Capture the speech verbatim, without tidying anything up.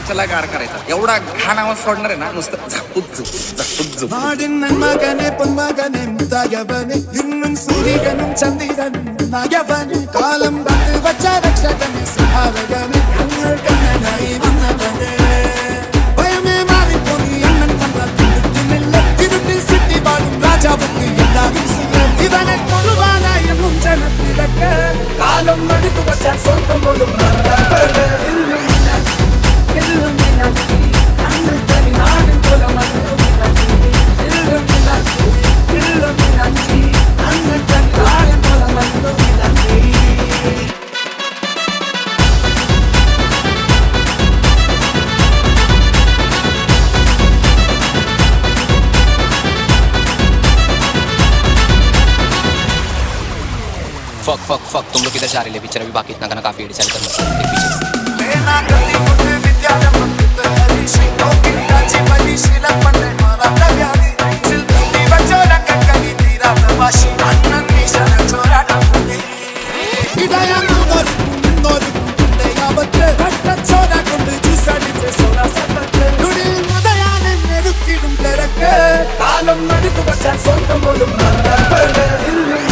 चला गार करायचा. एवढा घाण आवाज सोडणार आहे ना, नुसतं झापूक झुप झापूक झुप. മകനെ പൊന്മകനെ മുത്തായവനെ ഇന്നും സൂര്യനും ചന്ദ്രനും നായവനെ കാലം കാത്ത് വച്ച രക്ഷകനെ സഹായകനെ ഞങ്ങൾ കണ്ണനായി വന്നവനെ ഭയമേ മാറിപ്പോയി അണ്ണൻ വന്നില്ല ഇരുട്ടിൽ സിറ്റി വാഴും രാജാവുക്ക് എല്ലാവരും ഇവനെ കൊള്ളുവാനായി എന്നും ജനത്തിലൊക്കെ കാലം എടുത്തു വച്ചാൽ സ്വന്തം പോലും Fuck, fuck, fuck, तुम लोग किधर जा रहे ले पिक्चर अभी बाकी इतना गाना काफी डिसाइड करना एक पीछे लेना गति मुझे विद्यालय मंदिर हरी श्री टोपी काची बली शीला पंडे मारा प्रव्यादी शिल्पी बच्चों रंग कली तीरा तमाशी अन्नन निशान चोरा डंगी इदाया नोर नोर कुंडे यावत्ते रट्टा चोरा कुंडे जुसाली से सोना सत्ते दुड़ी उदयाने मेरुक्की डुंडे रखे कालम नडितु बच्चा सोंतम बोलुम नंदा